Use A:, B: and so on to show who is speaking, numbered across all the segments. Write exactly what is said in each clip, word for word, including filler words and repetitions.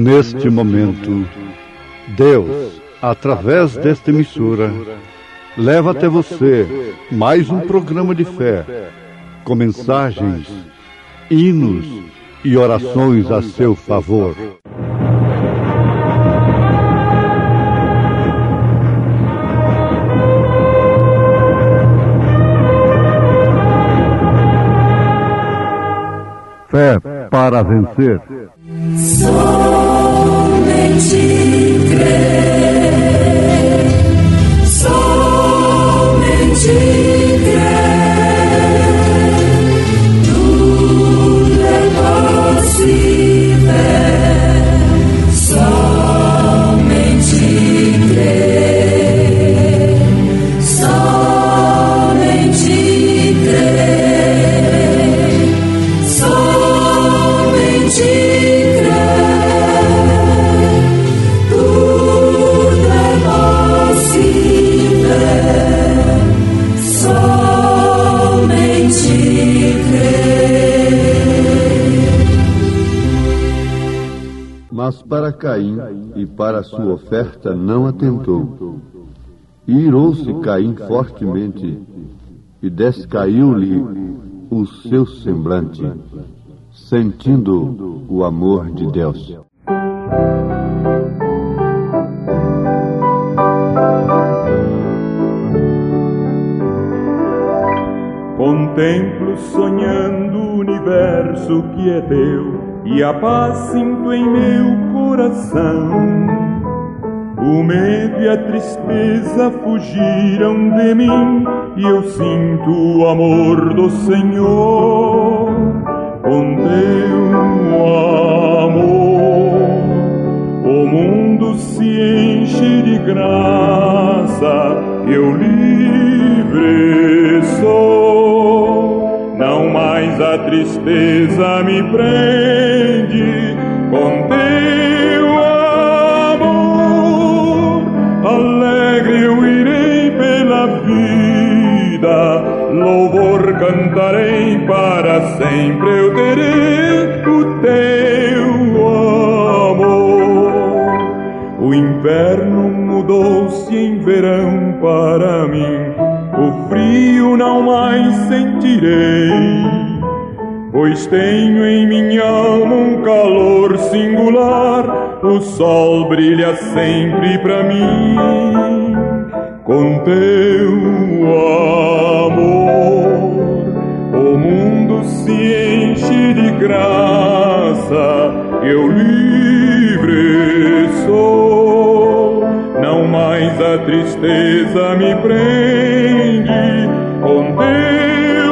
A: Neste momento, Deus, através desta emissora, leva até você mais um programa de fé, com mensagens, hinos e orações a seu favor. Fé para vencer.
B: Somente crer, somente crer, tudo é possível, somente crer, somente crer, somente
C: Mas para Caim e para sua oferta não atentou. E irou-se Caim fortemente, e descaiu-lhe o seu semblante, sentindo o amor de Deus.
D: Contemplo sonhando o universo que é teu, e a paz sinto em meu coração. O medo e a tristeza fugiram de mim, e eu sinto o amor do Senhor. Com teu amor, o mundo se enche de graça, eu livre sou. Não mais a tristeza me prende, com teu amor alegre eu irei pela vida, louvor cantarei, para sempre eu terei o teu amor. O inverno mudou-se em verão para mim, o frio não mais sentirei, pois tenho em minha alma um calor singular, o sol brilha sempre pra mim. Com teu amor, o mundo se enche de graça, eu livre sou. Não mais a tristeza me prende, com teu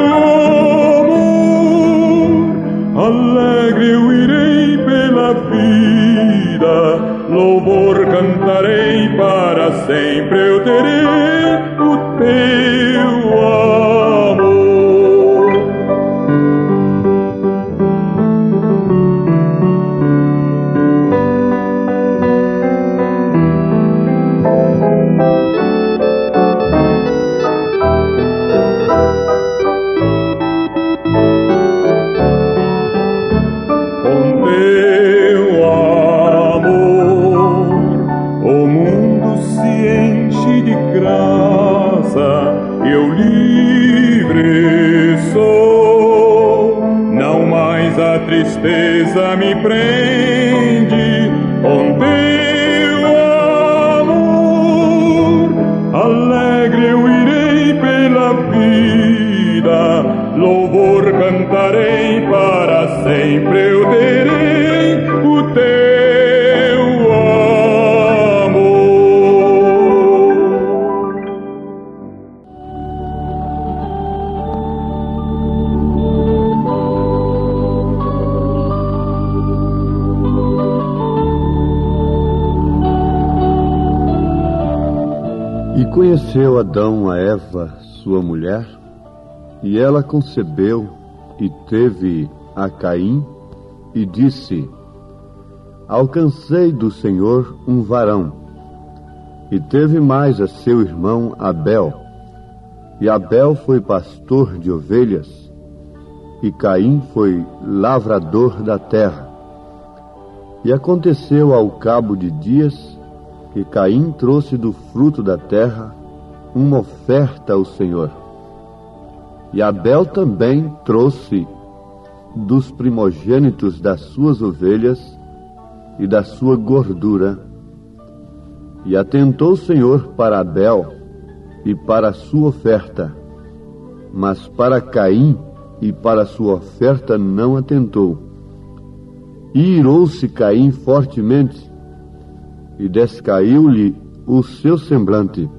D: amor alegre eu irei pela vida, louvor cantarei, para sempre eu terei o teu amor. Eu livre sou, não mais a tristeza me prende, com teu amor alegre eu irei pela vida, louvor cantarei, para sempre eu terei o teu.
C: Conheceu Adão a Eva, sua mulher, e ela concebeu e teve a Caim, e disse: Alcancei do Senhor um varão. E teve mais a seu irmão Abel. E Abel foi pastor de ovelhas, e Caim foi lavrador da terra. E aconteceu ao cabo de dias que Caim trouxe do fruto da terra uma oferta ao Senhor. E Abel também trouxe dos primogênitos das suas ovelhas e da sua gordura. E atentou o Senhor para Abel e para a sua oferta, mas para Caim e para a sua oferta não atentou. E irou-se Caim fortemente, e descaiu-lhe o seu semblante.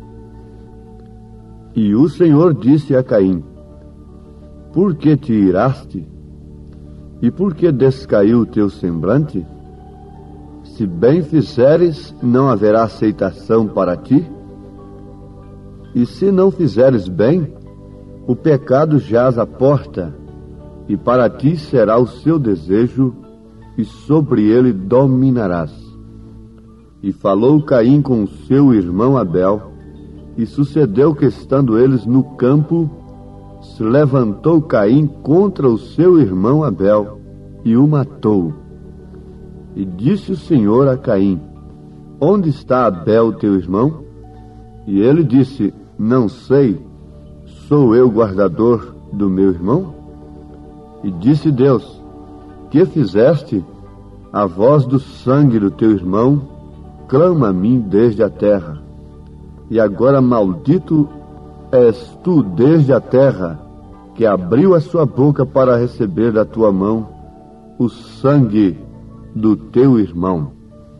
C: E o Senhor disse a Caim: por que te iraste? E por que descaiu o teu semblante? Se bem fizeres, não haverá aceitação para ti? E se não fizeres bem, o pecado jaz à porta, e para ti será o seu desejo, e sobre ele dominarás. E falou Caim com o seu irmão Abel, e sucedeu que, estando eles no campo, se levantou Caim contra o seu irmão Abel, e o matou. E disse o Senhor a Caim: onde está Abel teu irmão? E ele disse: não sei, sou eu guardador do meu irmão? E disse Deus: que fizeste? A voz do sangue do teu irmão clama a mim desde a terra. E agora maldito és tu desde a terra, que abriu a sua boca para receber da tua mão o sangue do teu irmão.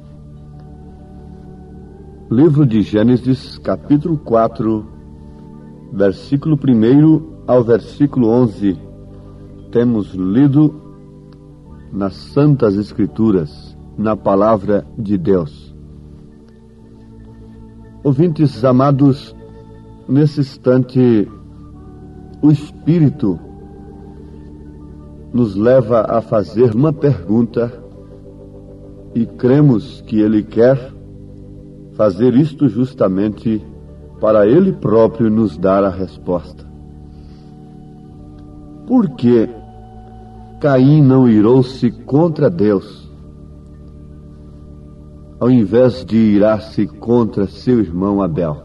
C: Livro de Gênesis, capítulo quatro, versículo primeiro ao versículo onze. Temos lido nas Santas Escrituras, na Palavra de Deus. Ouvintes amados, nesse instante, o Espírito nos leva a fazer uma pergunta e cremos que Ele quer fazer isto justamente para Ele próprio nos dar a resposta. Por que Caim não irou-se contra Deus, ao invés de irar-se contra seu irmão Abel?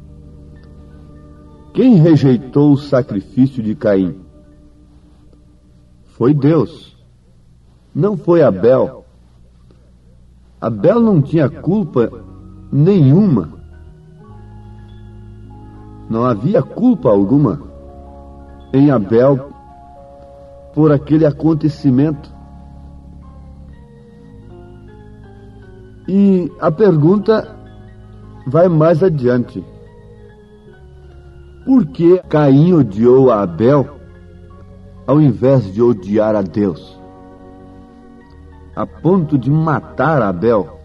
C: Quem rejeitou o sacrifício de Caim? Foi Deus, não foi Abel. Abel não tinha culpa nenhuma. Não havia culpa alguma em Abel por aquele acontecimento. E a pergunta vai mais adiante. Por que Caim odiou a Abel ao invés de odiar a Deus, a ponto de matar Abel?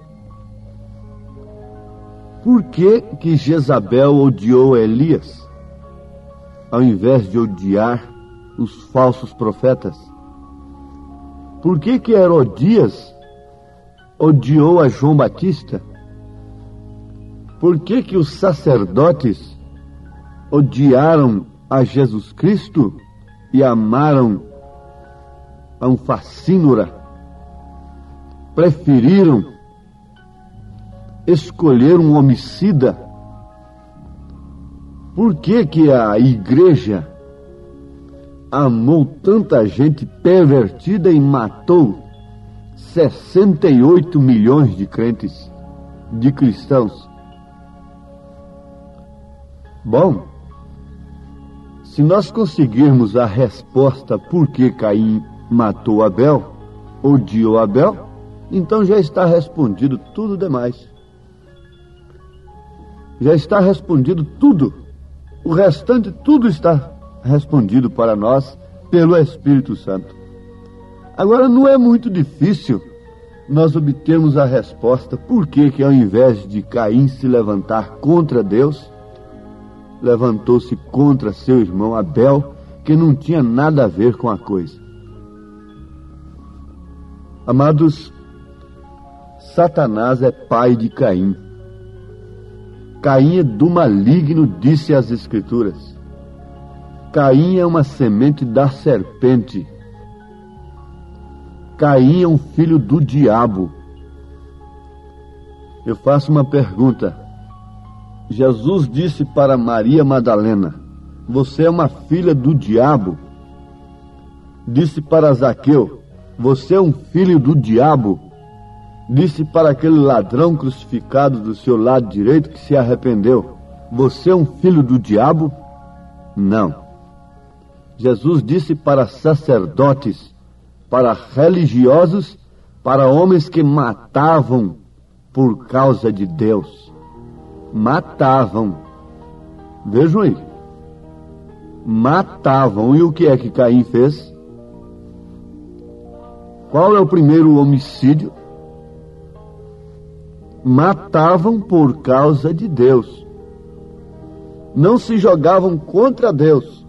C: Por que que Jezabel odiou Elias, ao invés de odiar os falsos profetas? Por que que Herodias odiou a João Batista? Por que que os sacerdotes odiaram a Jesus Cristo e amaram a um facínora? Preferiram escolher um homicida? Por que que a igreja amou tanta gente pervertida e matou sessenta e oito milhões de crentes, de cristãos? Bom, se nós conseguirmos a resposta por que Caim matou Abel, odiou Abel, então já está respondido tudo demais. Já está respondido tudo. O restante tudo está respondido para nós pelo Espírito Santo. Agora, não é muito difícil nós obtermos a resposta por que que ao invés de Caim se levantar contra Deus, levantou-se contra seu irmão Abel, que não tinha nada a ver com a coisa. Amados, Satanás é pai de Caim. Caim é do maligno, disse as Escrituras. Caim é uma semente da serpente. Caim é um filho do diabo. Eu faço uma pergunta. Jesus disse para Maria Madalena: você é uma filha do diabo. Disse para Zaqueu: você é um filho do diabo. Disse para aquele ladrão crucificado do seu lado direito que se arrependeu: você é um filho do diabo? Não. Jesus disse para sacerdotes, para religiosos, para homens que matavam por causa de Deus. Matavam. Vejam aí. Matavam. E o que é que Caim fez? Qual é o primeiro homicídio? Matavam por causa de Deus. Não se jogavam contra Deus.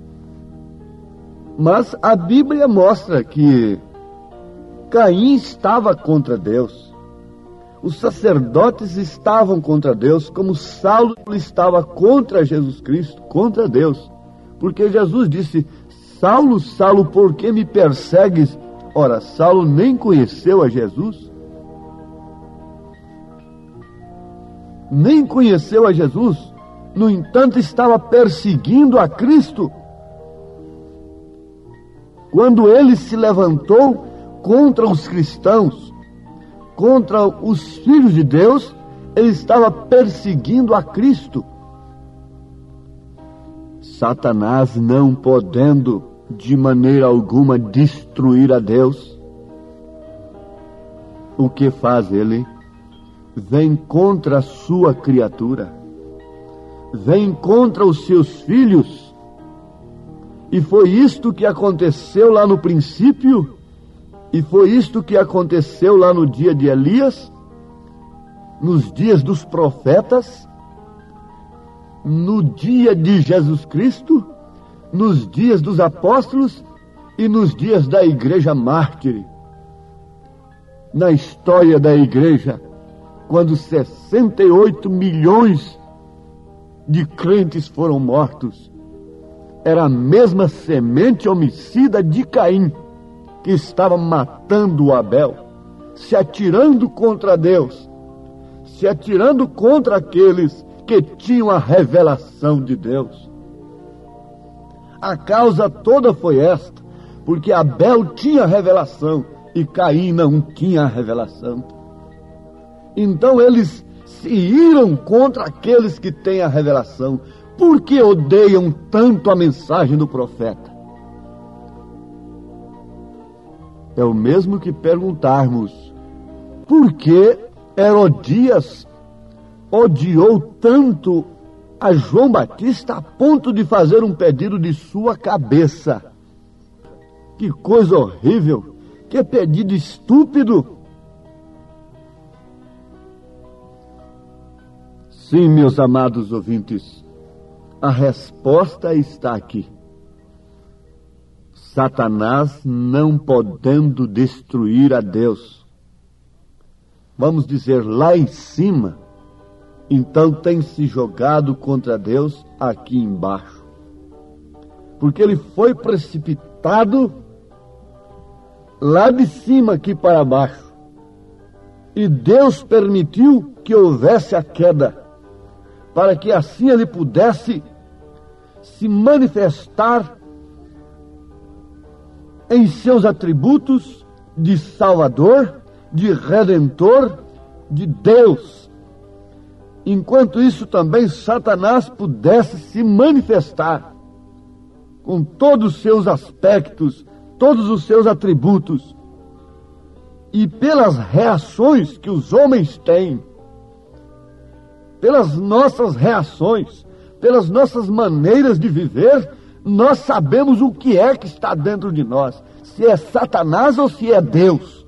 C: Mas a Bíblia mostra que Caim estava contra Deus. Os sacerdotes estavam contra Deus, como Saulo estava contra Jesus Cristo, contra Deus. Porque Jesus disse: Saulo, Saulo, por que me persegues? Ora, Saulo nem conheceu a Jesus. Nem conheceu a Jesus. No entanto, estava perseguindo a Cristo. Quando ele se levantou contra os cristãos, contra os filhos de Deus, ele estava perseguindo a Cristo. Satanás, não podendo de maneira alguma destruir a Deus, o que faz ele? Vem contra a sua criatura, vem contra os seus filhos. E foi isto que aconteceu lá no princípio, e foi isto que aconteceu lá no dia de Elias, nos dias dos profetas, no dia de Jesus Cristo, nos dias dos apóstolos e nos dias da igreja mártir. Na história da igreja, quando sessenta e oito milhões de crentes foram mortos, era a mesma semente homicida de Caim que estava matando Abel, se atirando contra Deus, se atirando contra aqueles que tinham a revelação de Deus. A causa toda foi esta, porque Abel tinha a revelação e Caim não tinha a revelação. Então eles se iram contra aqueles que têm a revelação. Por que odeiam tanto a mensagem do profeta? É o mesmo que perguntarmos: por que Herodias odiou tanto a João Batista a ponto de fazer um pedido de sua cabeça? Que coisa horrível! Que pedido estúpido! Sim, meus amados ouvintes, a resposta está aqui. Satanás não podendo destruir a Deus, vamos dizer lá em cima, então tem se jogado contra Deus aqui embaixo. Porque ele foi precipitado lá de cima aqui para baixo. E Deus permitiu que houvesse a queda, para que assim ele pudesse se manifestar em seus atributos de Salvador, de Redentor, de Deus. Enquanto isso também Satanás pudesse se manifestar com todos os seus aspectos, todos os seus atributos. E pelas reações que os homens têm, pelas nossas reações, pelas nossas maneiras de viver, nós sabemos o que é que está dentro de nós, se é Satanás ou se é Deus.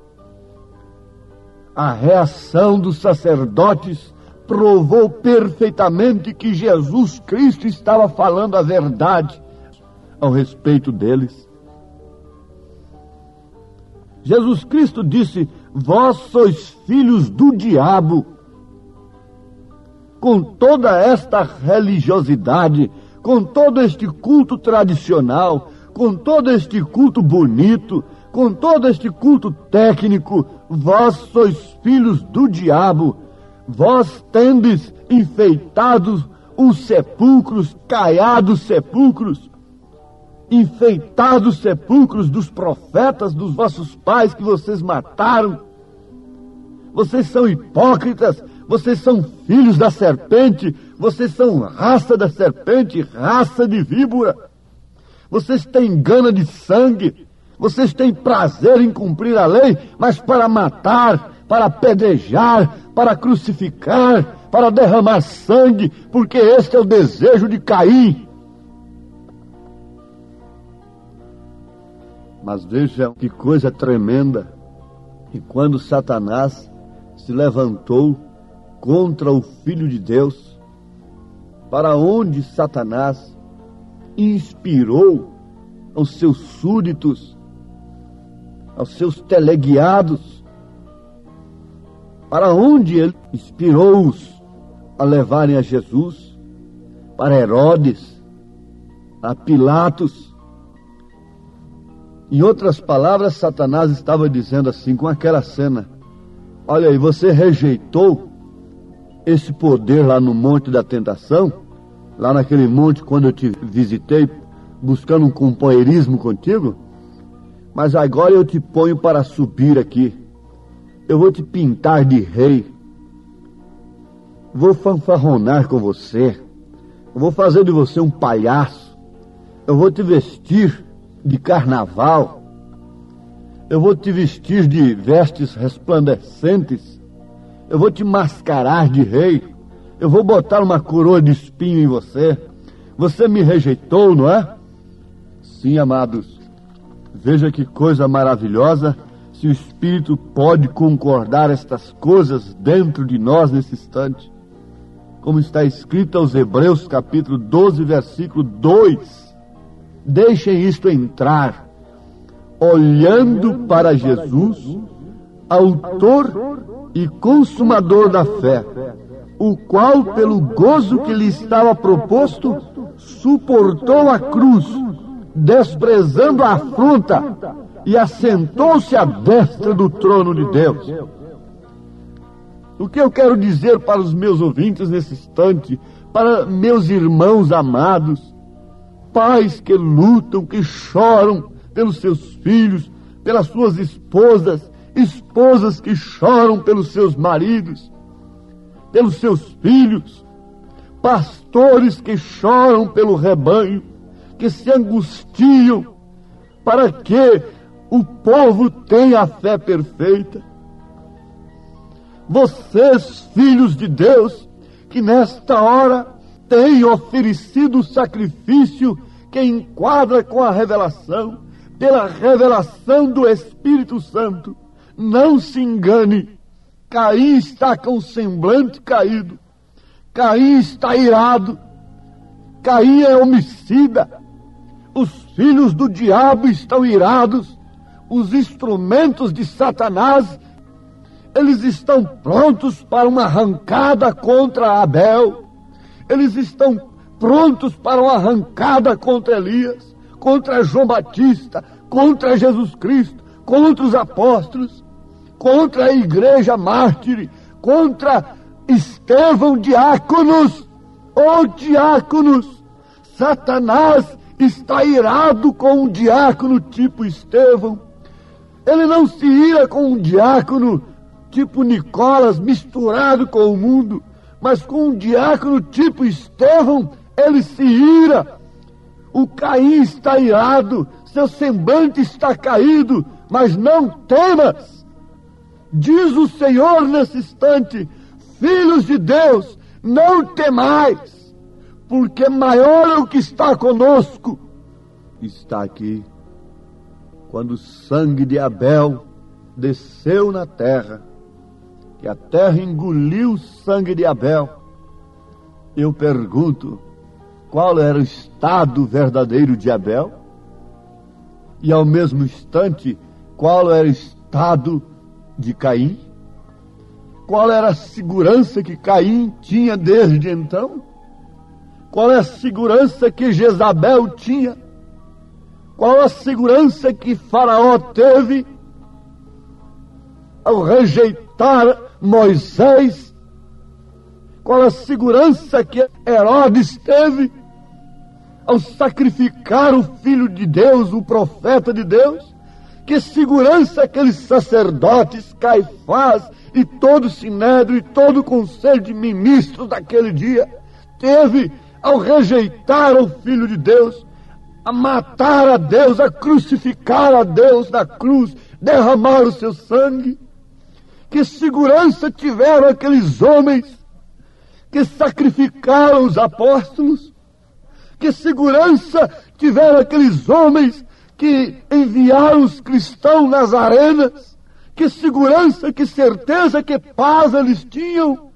C: A reação dos sacerdotes provou perfeitamente que Jesus Cristo estava falando a verdade ao respeito deles. Jesus Cristo disse: vós sois filhos do diabo. Com toda esta religiosidade, com todo este culto tradicional, com todo este culto bonito, com todo este culto técnico, vós sois filhos do diabo. Vós tendes enfeitado os sepulcros, caiados sepulcros, enfeitados sepulcros dos profetas dos vossos pais que vocês mataram. Vocês são hipócritas, vocês são filhos da serpente, vocês são raça da serpente, raça de víbora. Vocês têm gana de sangue, vocês têm prazer em cumprir a lei, mas para matar, para apedrejar, para crucificar, para derramar sangue, porque este é o desejo de Caim. Mas veja que coisa tremenda, que quando Satanás se levantou contra o Filho de Deus, para onde Satanás inspirou aos seus súditos, aos seus teleguiados, para onde ele inspirou-os a levarem a Jesus, para Herodes, a Pilatos. Em outras palavras, Satanás estava dizendo assim, com aquela cena: olha aí, você rejeitou esse poder lá no Monte da Tentação, lá naquele monte quando eu te visitei, buscando um companheirismo contigo, mas agora eu te ponho para subir aqui. Eu vou te pintar de rei, vou fanfarronar com você, eu vou fazer de você um palhaço, eu vou te vestir de carnaval, eu vou te vestir de vestes resplandecentes, eu vou te mascarar de rei, eu vou botar uma coroa de espinho em você. Você me rejeitou, não é? Sim, amados, veja que coisa maravilhosa, se o Espírito pode concordar estas coisas dentro de nós nesse instante. Como está escrito aos Hebreus, capítulo doze, versículo dois. Deixem isto entrar, olhando para Jesus, autor e consumador da fé, o qual, pelo gozo que lhe estava proposto, suportou a cruz, desprezando a afronta, e assentou-se à destra do trono de Deus. O que eu quero dizer para os meus ouvintes nesse instante, para meus irmãos amados, pais que lutam, que choram pelos seus filhos, pelas suas esposas, esposas que choram pelos seus maridos, pelos seus filhos, pastores que choram pelo rebanho, que se angustiam para que o povo tenha a fé perfeita. Vocês, filhos de Deus, que nesta hora têm oferecido o sacrifício que enquadra com a revelação, pela revelação do Espírito Santo, não se engane. Caim está com o semblante caído, Caim está irado, Caim é homicida, os filhos do diabo estão irados, os instrumentos de Satanás, eles estão prontos para uma arrancada contra Abel, eles estão prontos para uma arrancada contra Elias, contra João Batista, contra Jesus Cristo, contra os apóstolos, contra a igreja mártire, contra Estevão, diáconos, ou diáconos. Satanás está irado com um diácono tipo Estevão. Ele não se ira com um diácono tipo Nicolas, misturado com o mundo, mas com um diácono tipo Estevão, ele se ira. O Caim está irado, seu semblante está caído, mas não temas, diz o Senhor nesse instante: filhos de Deus, não temais, porque maior é o que está conosco. Está aqui, quando o sangue de Abel desceu na terra, que a terra engoliu o sangue de Abel, eu pergunto, qual era o estado verdadeiro de Abel? E ao mesmo instante, qual era o estado de Caim? Qual era a segurança que Caim tinha desde então? Qual é a segurança que Jezabel tinha? Qual a segurança que Faraó teve ao rejeitar Moisés? Qual a segurança que Herodes teve ao sacrificar o Filho de Deus, o profeta de Deus? Que segurança aqueles sacerdotes, Caifás e todo o Sinédrio e todo o conselho de ministros daquele dia teve ao rejeitar o Filho de Deus, a matar a Deus, a crucificar a Deus na cruz, derramar o seu sangue? Que segurança tiveram aqueles homens que sacrificaram os apóstolos? Que segurança tiveram aqueles homens que enviaram os cristãos nas arenas? Que segurança, que certeza, que paz eles tinham?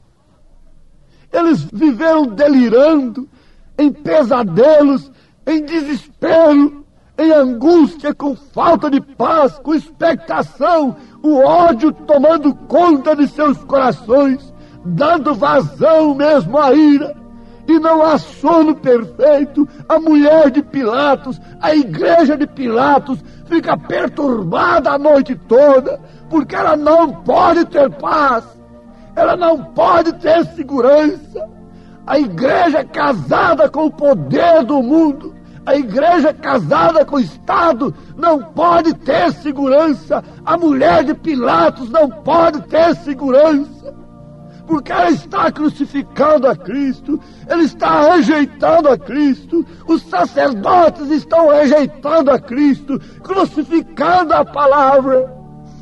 C: Eles viveram delirando, em pesadelos, em desespero, em angústia, com falta de paz, com expectação, o ódio tomando conta de seus corações, dando vazão mesmo à ira. E não há sono perfeito. A mulher de Pilatos, a igreja de Pilatos fica perturbada a noite toda, porque ela não pode ter paz, ela não pode ter segurança. A igreja casada com o poder do mundo, a igreja casada com o Estado, não pode ter segurança. A mulher de Pilatos não pode ter segurança, porque ela está crucificando a Cristo, ela está rejeitando a Cristo, os sacerdotes estão rejeitando a Cristo, crucificando a palavra,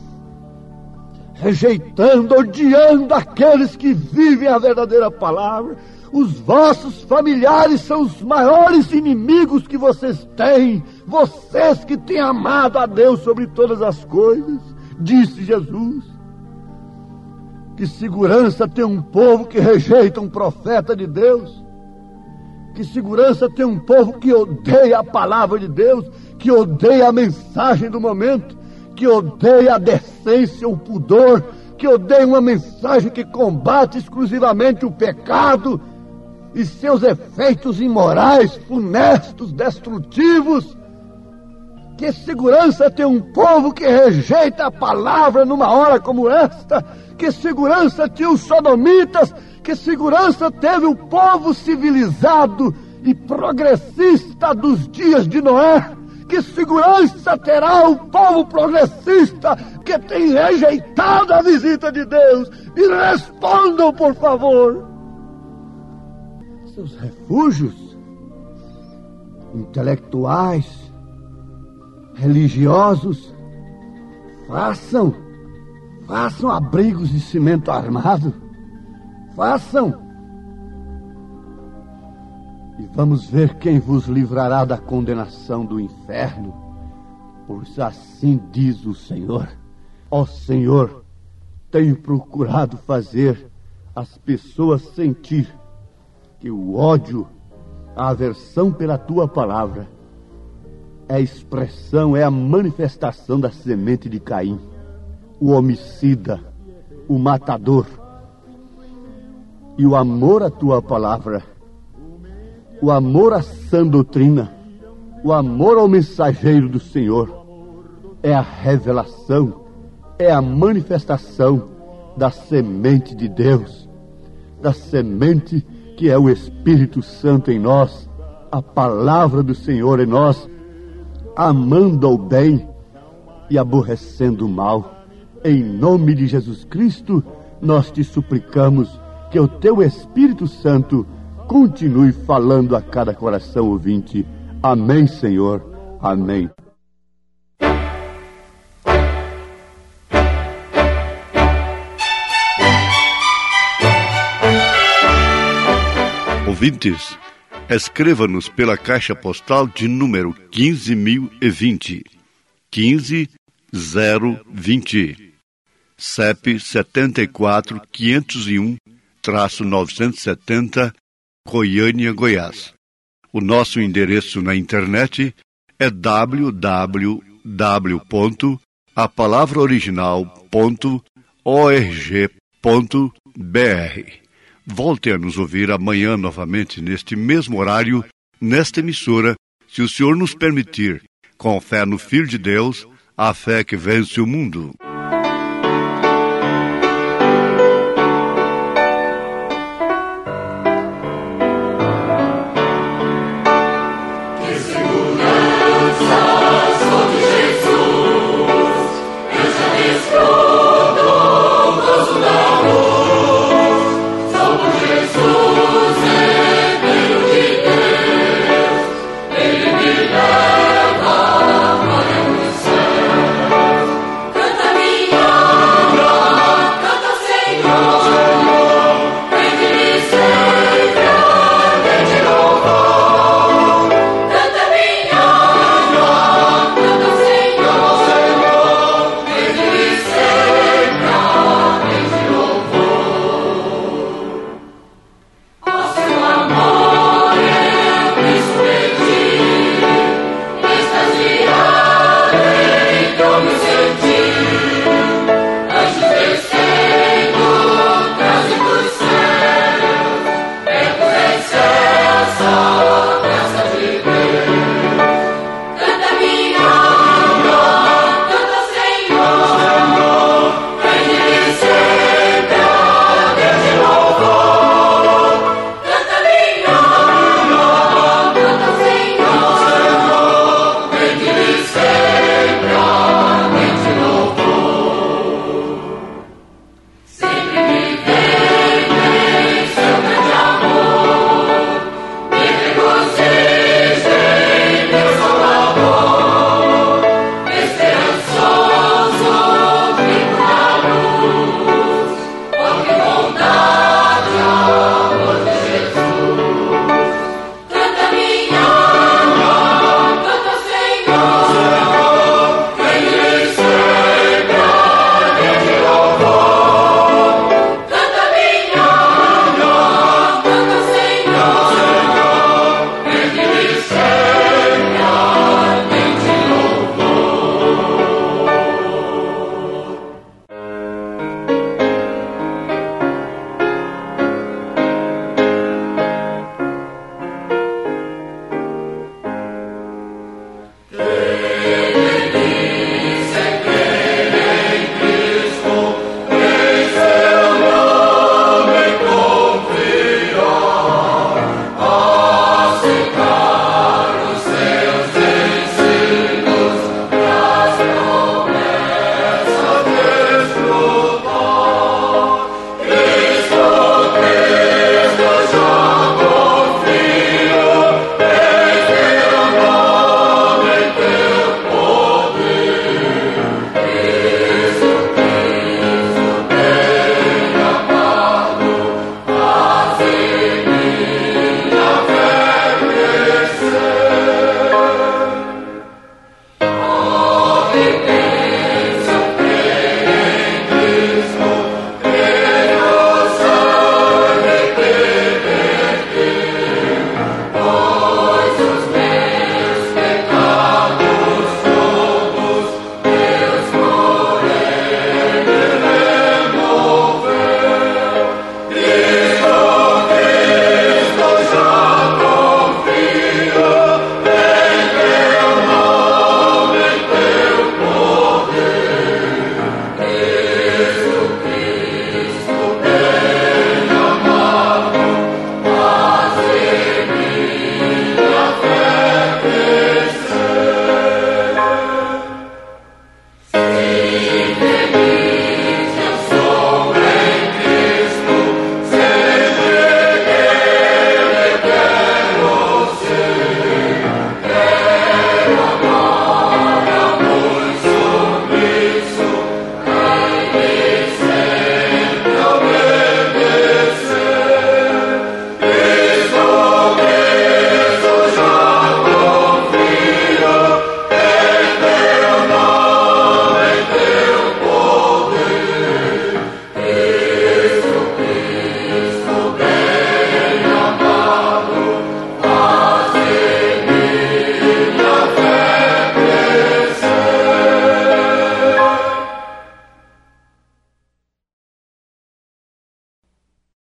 C: rejeitando, odiando aqueles que vivem a verdadeira palavra. Os vossos familiares são os maiores inimigos que vocês têm, vocês que têm amado a Deus sobre todas as coisas, disse Jesus. Que segurança tem um povo que rejeita um profeta de Deus? Que segurança tem um povo que odeia a palavra de Deus, que odeia a mensagem do momento, que odeia a decência, o pudor, que odeia uma mensagem que combate exclusivamente o pecado e seus efeitos imorais, funestos, destrutivos? Que segurança tem um povo que rejeita a palavra numa hora como esta? Que segurança tinha os sodomitas? Que segurança teve o povo civilizado e progressista dos dias de Noé? Que segurança terá o povo progressista que tem rejeitado a visita de Deus? E respondam, por favor. Seus refúgios intelectuais, religiosos, façam, façam abrigos de cimento armado, façam, e vamos ver quem vos livrará da condenação do inferno, pois assim diz o Senhor. Ó Senhor, tenho procurado fazer as pessoas sentir que o ódio, a aversão pela tua palavra é a expressão, é a manifestação da semente de Caim, o homicida, o matador. E o amor à tua palavra, o amor à sã doutrina, o amor ao mensageiro do Senhor é a revelação, é a manifestação da semente de Deus, da semente que é o Espírito Santo em nós, a palavra do Senhor em nós, amando o bem e aborrecendo o mal. Em nome de Jesus Cristo, nós te suplicamos que o teu Espírito Santo continue falando a cada coração ouvinte. Amém, Senhor. Amém.
A: Ouvintes, escreva-nos pela caixa postal de número quinze mil e vinte, quinze zero vinte, C E P setenta e quatro, quinhentos e um, novecentos e setenta, Goiânia, Goiás. O nosso endereço na internet é w w w ponto a palavra original ponto org ponto b r. Volte a nos ouvir amanhã novamente neste mesmo horário, nesta emissora, se o Senhor nos permitir, com fé no Filho de Deus, a fé que vence o mundo.